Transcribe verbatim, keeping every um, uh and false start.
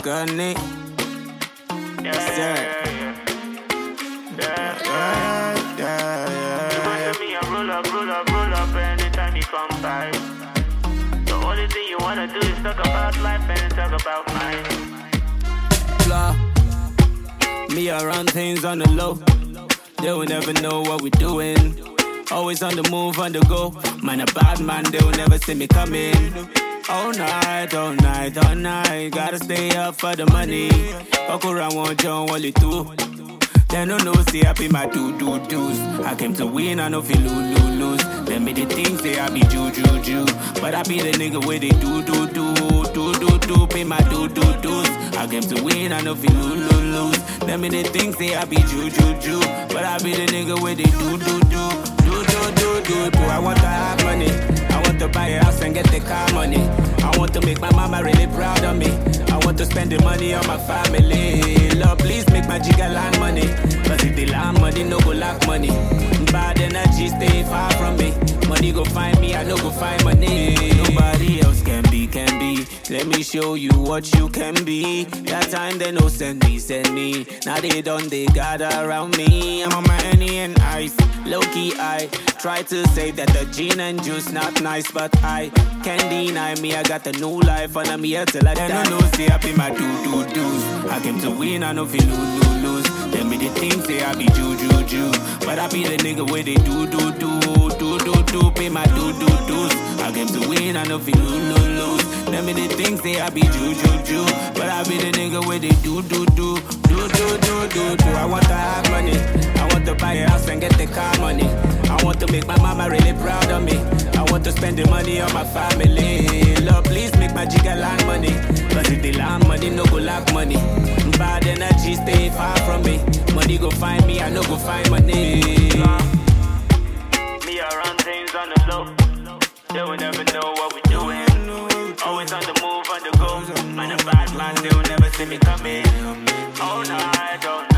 Gunny. Yeah, Sir. yeah, yeah, Yeah, yeah. yeah, You yeah. want me, I roll up, roll up, roll up anytime you come by. The only thing you wanna do is talk about life and talk about mine. Blah. Me, I run things on the low. They will never know what we're doing. Always on the move, on the go. Man, a bad man, they will never see me coming. All night, all night, all night. Gotta stay up for the money. Fuck around, one John, what you do? They don't know, say I be my do-do-do's. I came to win, I know feel lose-lose. Let me the things say I be ju-ju-ju. But I be the nigga where they do-do-do. Do-do-do, pay my do-do-do's. I came to win, I know feel lose-lose. Let me the things say I be ju-ju-ju. But I be the nigga where they do-do-do. Do-do-do-do-do. I want to have money. I want to buy a house and get the car money. I want to make my mama really proud of me. I want to spend the money on my family. Lord, please make my jigger land money. Cause if they land money, no go lack money. Bad energy stay far from me. Money go find me, I no go find money. Nobody else can be, can be. Let me show you what you can be. That time they no send me, send me. Now they done, they gather around me. I'm on my Henny and ice. Low-key, I try to say that the gin and juice not nice, but I can't deny me. I got a new life and I'm here till I die. They no know, say I be my do-do-do's. I came to win, I know feel lose-lose. Tell me the things, say I be ju-ju-ju. But I be the nigga where they do-do-do. Do-do-do, pay my do-do-do's. I came to win, I know feel lose-lose. Tell me the things, say I be ju-ju-ju. But I be the nigga where they do-do-do. Do-do-do-do-do. I want to have money. I want to buy a house and get the car money. I want to make my mama really proud of me. I want to spend the money on my family. Lord, please make my jigger land money. Cause if they land money, no go lack money. Bad energy stay far from me. Money go find me, I no go find money. Me, I run things on the low. They will never know what we doing. Always on the move, on the go. Man, a bad man, they will never see me coming. All night, all night.